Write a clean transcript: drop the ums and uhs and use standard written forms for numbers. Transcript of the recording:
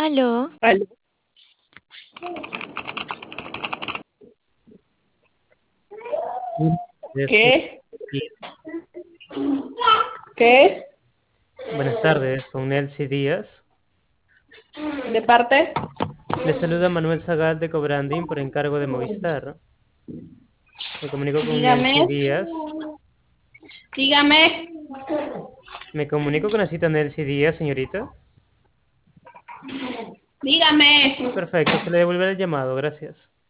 Aló, Aló. ¿Qué? ¿Qué? Buenas tardes, con Nelcy Díaz. ¿De parte? Le saluda Manuel Zagal de Cobranding por encargo de Movistar. Me comunico con Dígame. Nelcy Díaz. Dígame. Me comunico con la cita Nelcy Díaz, señorita. Dígame. Perfecto, se le devuelve el llamado, gracias.